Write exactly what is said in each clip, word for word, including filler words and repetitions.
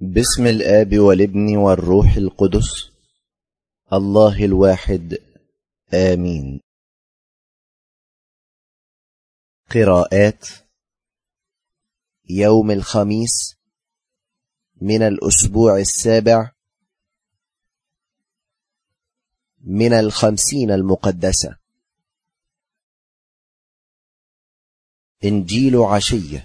باسم الآب والابن والروح القدس الله الواحد آمين. قراءات يوم الخميس من الأسبوع السابع من الخمسين المقدسة. إنجيل عشية.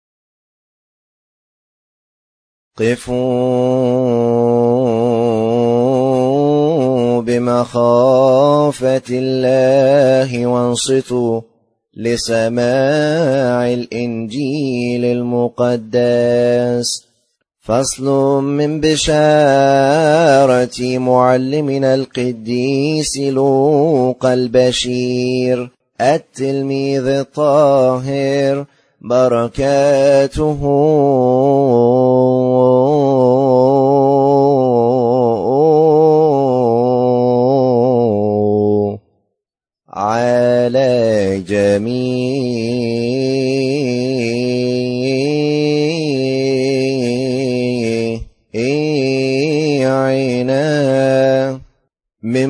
قفوا بمخافة الله وانصتوا لسماع الإنجيل المقدس. فصل من بشارة معلمنا القديس لوقا البشير التلميذ الطاهر، بركاته على جميعنا. من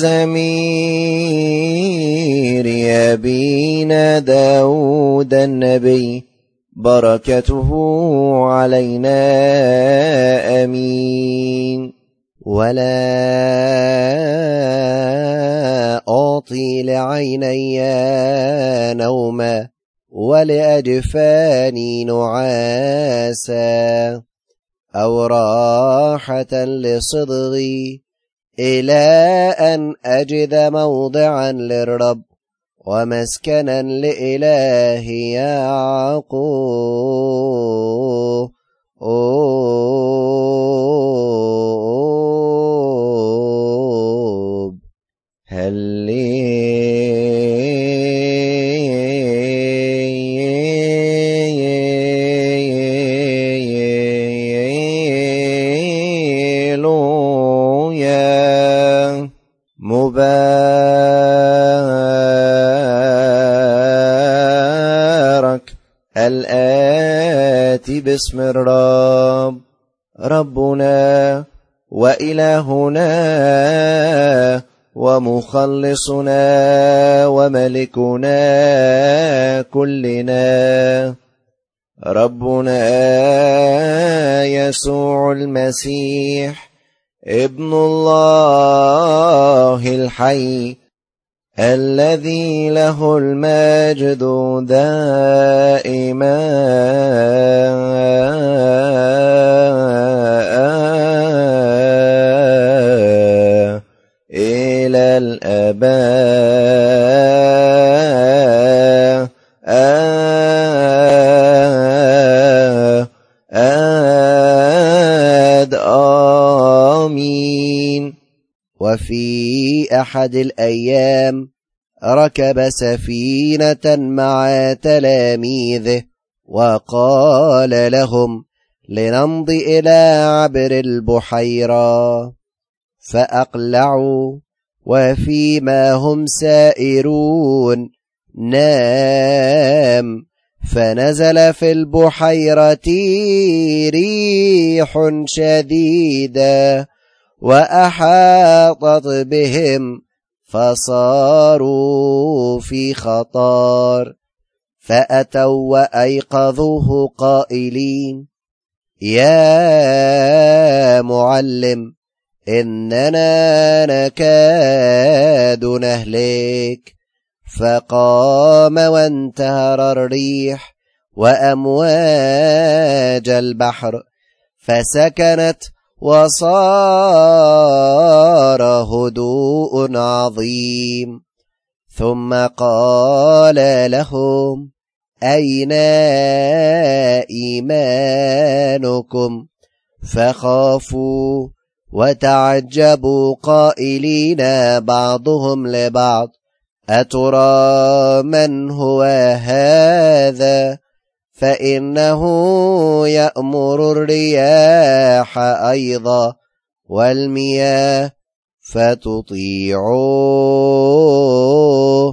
مزامير أبينا داود النبي، بركته علينا آمين. ولا أعطي لعيني نوما ولأجفاني نعاسا، أو راحة لصدغي إلى أن أجد موضعا للرب ومسكنا لإله يعقوب. هللويا. مبارك الآتي باسم الرب، ربنا وإلهنا ومخلصنا وملكنا كلنا، ربنا يسوع المسيح ابن الله الحي، الذي له المجد دائما إلى الآباء آمين. وفي أحد الأيام ركب سفينة مع تلاميذه وقال لهم لنمضي إلى عبر البحيرة، فأقلعوا. وفيما هم سائرون نام، فنزل في البحيرة ريح شديدة وأحاطت بهم، فصاروا في خطر. فأتوا وأيقظوه قائلين: يا معلم، إننا نكاد نهلك. فقام وانتهر الريح وأمواج البحر، فسكنت وصار هدوء عظيم. ثم قال لهم: أين إيمانكم؟ فخافوا وتعجبوا قائلين بعضهم لبعض: أترى من هو هذا؟ فإنه يأمر الرياح أيضا والمياه فتطيعوه.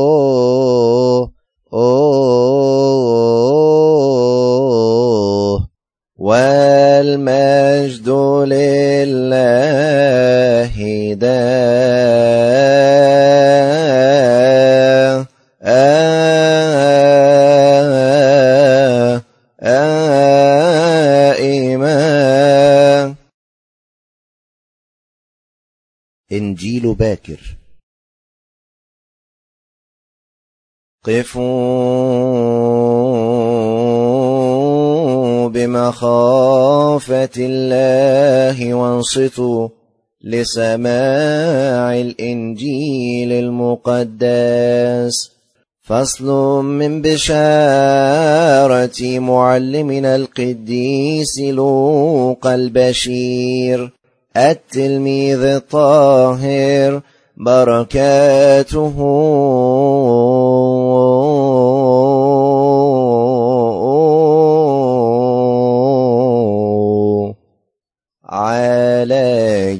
أوه أوه والمجد لله دائما. إنجيل باكر. قفوا بمخافة الله وانصتوا لسماع الإنجيل المقدس. فصل من بشارة معلمنا القديس لوقا البشير التلميذ الطاهر، بركاته على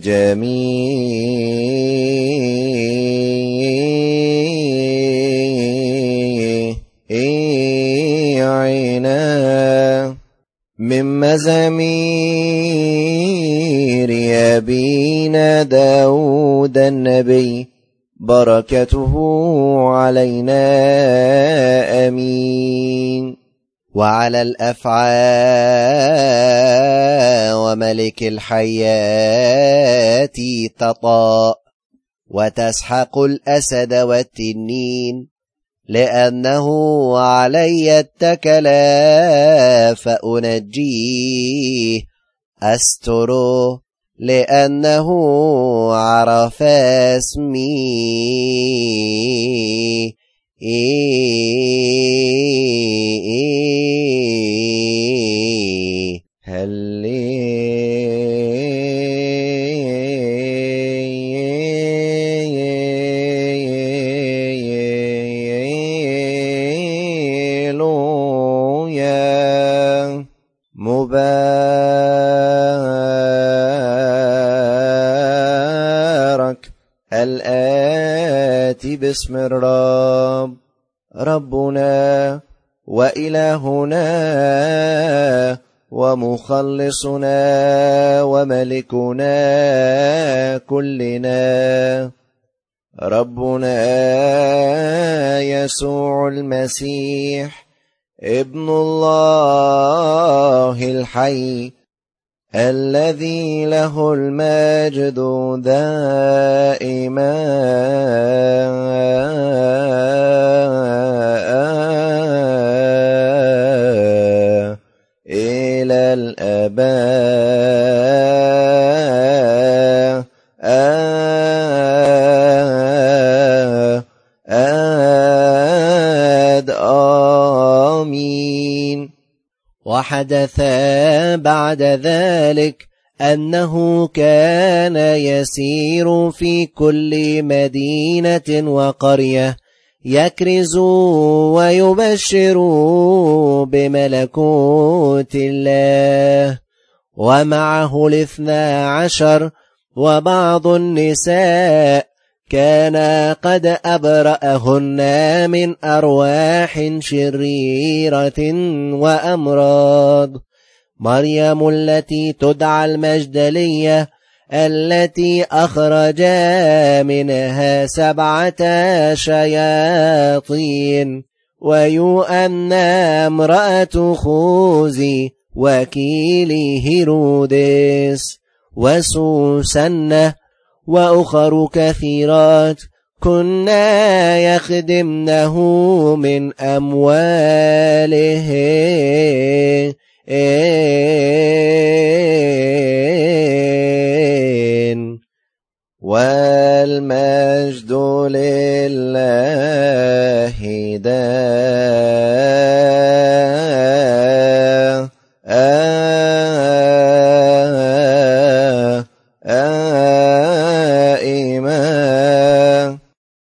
جميعنا. من مزامير أبينا داود النبي، بركته علينا آمين. وعلى الأفعى وملك الحيات تطاء، وتسحق الأسد والتنين، لأنه علي اتكلا فأنجيه. أستره لأنه عرف اسمي. هللويا. مبارك الآتي باسم الرب، ربنا وإلهنا ومخلصنا وملكنا كلنا، ربنا يسوع المسيح ابن الله الحي، الذي له المجد دائما إلى الآباء. آمين. وحدث بعد ذلك أنه كان يسير في كل مدينة وقرية يكرز ويبشر بملكوت الله، ومعه الاثنى عشر وبعض النساء كان قد أبرأهن من أرواح شريرة وأمراض. مريم التي تدعى المجدلية، التي أخرج منها سبعة شياطين، ويؤنى امرأة خوذي وكيل هيرودس، وسوسنة، وأخر كثيرات كنا يخدمنه من أمواله. والمجد لله دائما.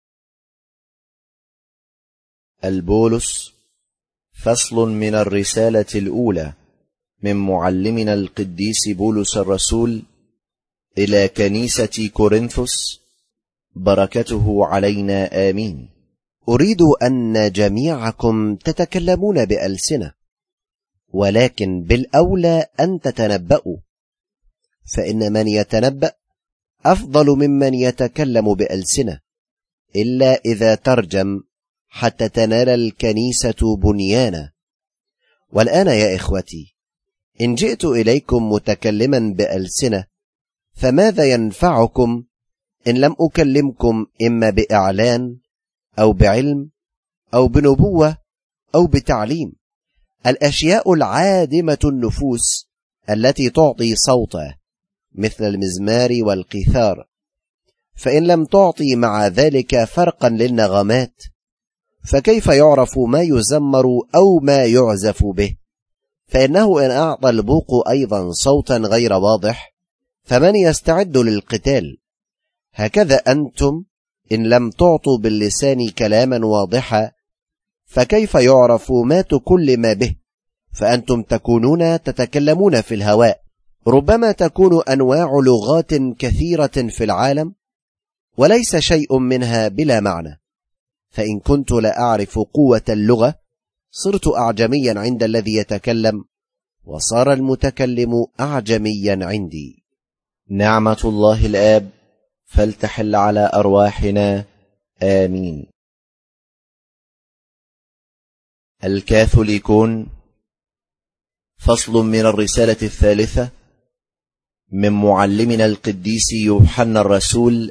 البولس. فصل من الرسالة الأولى من معلمنا القديس بولس الرسول إلى كنيسة كورنثوس، بركته علينا آمين. أريد أن جميعكم تتكلمون بألسنة ولكن بالأولى أن تتنبأوا، فإن من يتنبأ أفضل ممن يتكلم بألسنة، إلا إذا ترجم حتى تنال الكنيسة بنيانا. والآن يا إخوتي، إن جئت إليكم متكلما بألسنة فماذا ينفعكم إن لم أكلمكم إما بإعلان أو بعلم أو بنبوة أو بتعليم، الأشياء العادمة النفوس التي تعطي صوتا مثل المزمار والقيثار، فإن لم تعطي مع ذلك فرقا للنغمات فكيف يعرف ما يزمر أو ما يعزف به؟ فإنه إن أعطى البوق أيضا صوتا غير واضح فمن يستعد للقتال؟ هكذا أنتم إن لم تعطوا باللسان كلاما واضحا فكيف يعرف ما تكلم به؟ فأنتم تكونون تتكلمون في الهواء. ربما تكون أنواع لغات كثيرة في العالم وليس شيء منها بلا معنى، فإن كنت لا أعرف قوة اللغة صرت أعجميا عند الذي يتكلم، وصار المتكلم أعجميا عندي. نعمة الله الآب فلتحل على أرواحنا، آمين. الكاثوليكون، فصل من الرسالة الثالثة من معلمنا القديس يوحنا الرسول،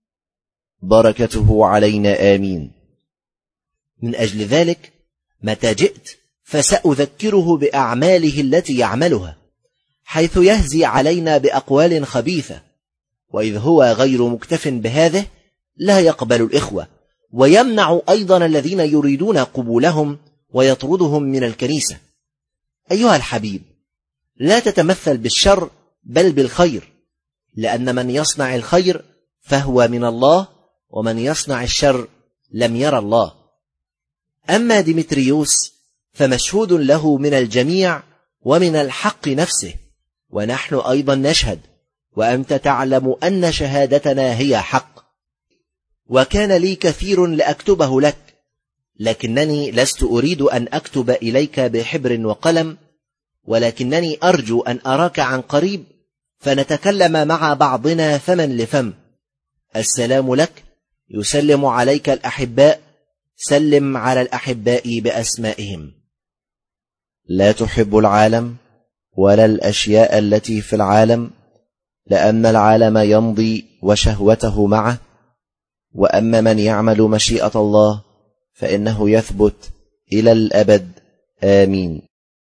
بركته علينا، آمين. من أجل ذلك متى جئت فسأذكره بأعماله التي يعملها، حيث يهزي علينا بأقوال خبيثة، وإذ هو غير مكتف بهذه لا يقبل الإخوة، ويمنع أيضا الذين يريدون قبولهم ويطردهم من الكنيسة. أيها الحبيب، لا تتمثل بالشر بل بالخير، لأن من يصنع الخير فهو من الله، ومن يصنع الشر لم يرى الله. أما ديمتريوس فمشهود له من الجميع ومن الحق نفسه، ونحن أيضا نشهد، وأنت تعلم أن شهادتنا هي حق. وكان لي كثير لأكتبه لك، لكنني لست أريد أن أكتب إليك بحبر وقلم، ولكنني أرجو أن أراك عن قريب فنتكلم مع بعضنا فما لفم. السلام لك، يسلم عليك الأحباء، سلم على الأحباء بأسمائهم. لا تحب العالم ولا الأشياء التي في العالم، لأن العالم يمضي وشهوته معه، وأما من يعمل مشيئة الله فإنه يثبت إلى الأبد، آمين.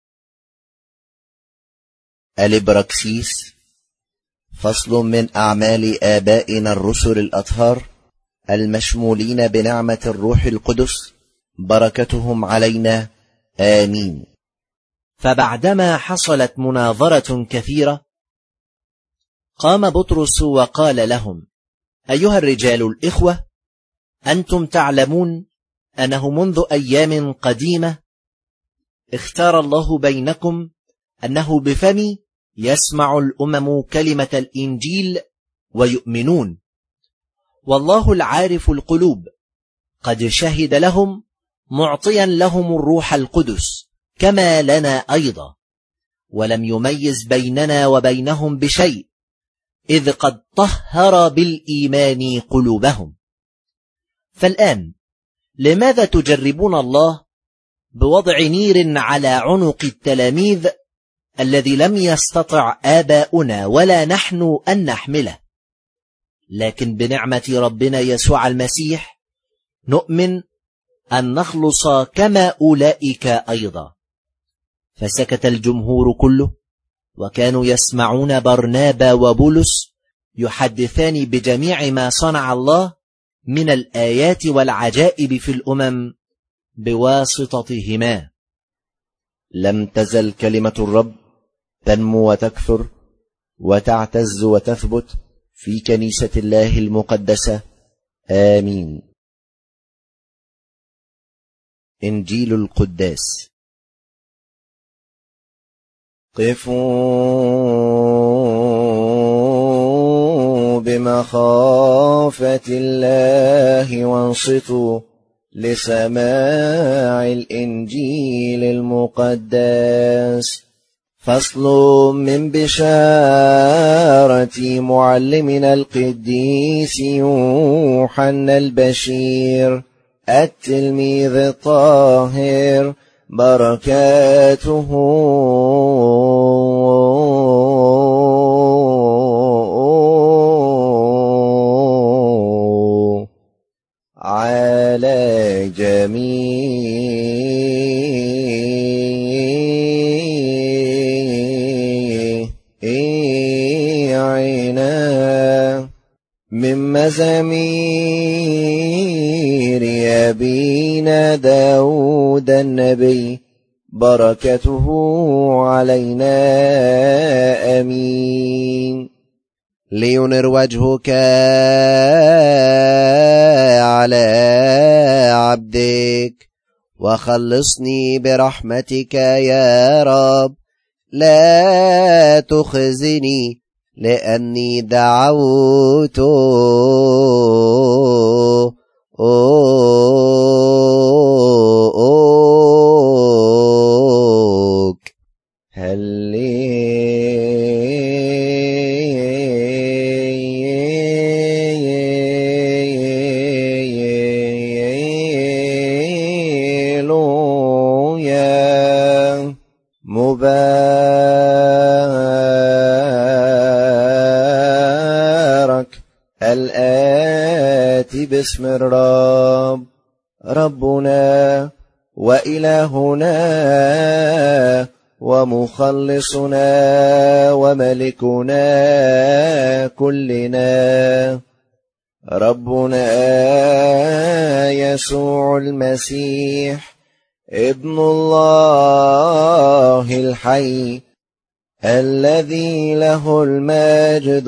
الإبراكسيس، فصل من أعمال آبائنا الرسل الأطهار المشمولين بنعمة الروح القدس، بركتهم علينا، آمين. فبعدما حصلت مناظرة كثيرة قام بطرس وقال لهم: أيها الرجال الإخوة، أنتم تعلمون أنه منذ أيام قديمة اختار الله بينكم أنه بفمي يسمع الأمم كلمة الإنجيل ويؤمنون، والله العارف القلوب قد شهد لهم معطيا لهم الروح القدس كما لنا أيضا، ولم يميز بيننا وبينهم بشيء، إذ قد طهر بالإيمان قلوبهم. فالآن لماذا تجربون الله بوضع نير على عنق التلاميذ الذي لم يستطع آباؤنا ولا نحن أن نحمله؟ لكن بنعمة ربنا يسوع المسيح نؤمن أن نخلص كما أولئك أيضا. فسكت الجمهور كله، وكانوا يسمعون برنابا وبولس يحدثان بجميع ما صنع الله من الآيات والعجائب في الأمم بواسطتهما. لم تزل كلمة الرب تنمو وتكثر وتعتز وتثبت في كنيسة الله المقدسة، آمين. إنجيل القداس. قفوا بمخافة الله وانصتوا لسماع الإنجيل المقدس. فصل من بشارة معلمنا القديس يوحنا البشير التلميذ الطاهر، بركاته على جميعنا. من مزامير أبينا داود النبي، بركته علينا آمين. لينر وجهك على عبدك وخلصني برحمتك يا رب، لا تخزني لأني دعوت هللويا. مبارك الآتي باسم الرب، ربنا وإلهنا ومخلصنا وملكنا كلنا، ربنا يسوع المسيح ابن الله الحي، الذي له المجد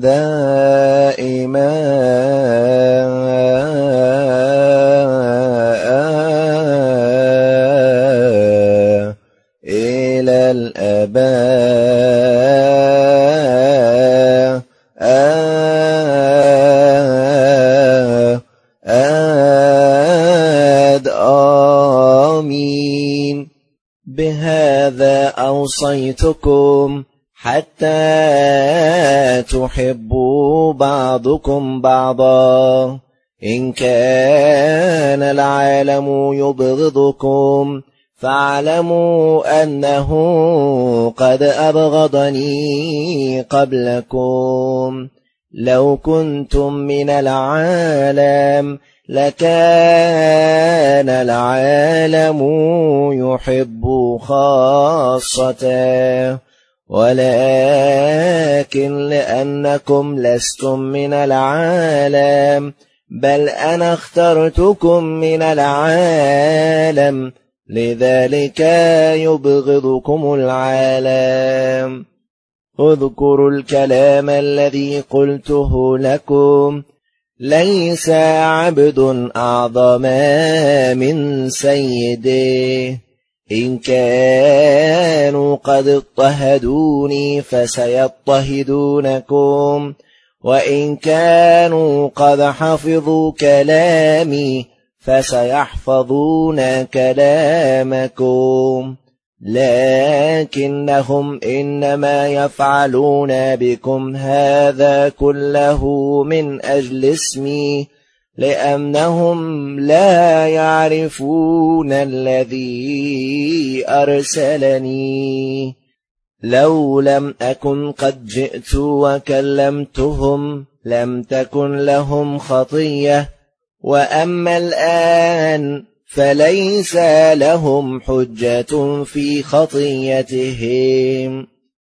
دائما إلى الآباء آمين. بهذا أوصيتكم حتى تحبوا بعضكم بعضا. إن كان العالم يبغضكم فاعلموا أنه قد أبغضني قبلكم. لو كنتم من العالم لكان العالم يحب خاصته، ولكن لأنكم لستم من العالم بل أنا اخترتكم من العالم، لذلك يبغضكم العالم. اذكروا الكلام الذي قلته لكم، ليس عبد أعظم من سيده. إن كانوا قد اضطهدوني فسيضطهدونكم، وإن كانوا قد حفظوا كلامي فسيحفظون كلامكم. لكنهم إنما يفعلون بكم هذا كله من أجل اسمي، لأنهم لا يعرفون الذي أرسلني. لو لم أكن قد جئت وكلمتهم لم تكن لهم خطية، وأما الآن فليس لهم حجة في خطيتهم.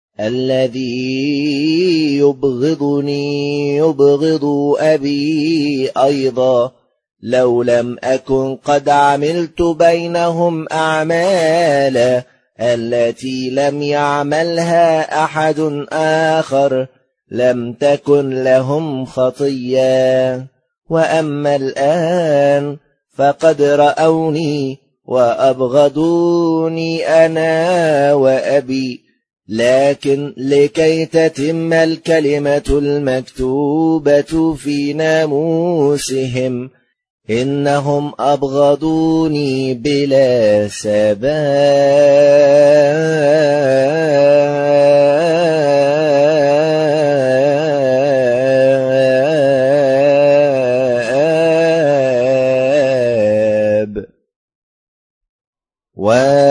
الذي يبغضني يبغض أبي أيضا. لو لم أكن قد عملت بينهم أعمال التي لم يعملها أحد آخر لم تكن لهم خطية. وأما الآن فقد رأوني وأبغضوني أنا وأبي، لكن لكي تتم الكلمة المكتوبة في ناموسهم إنهم أبغضوني بلا سبب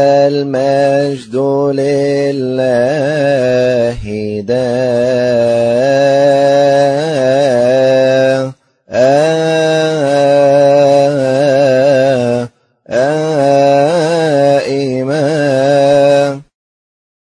والمجد لله دائما.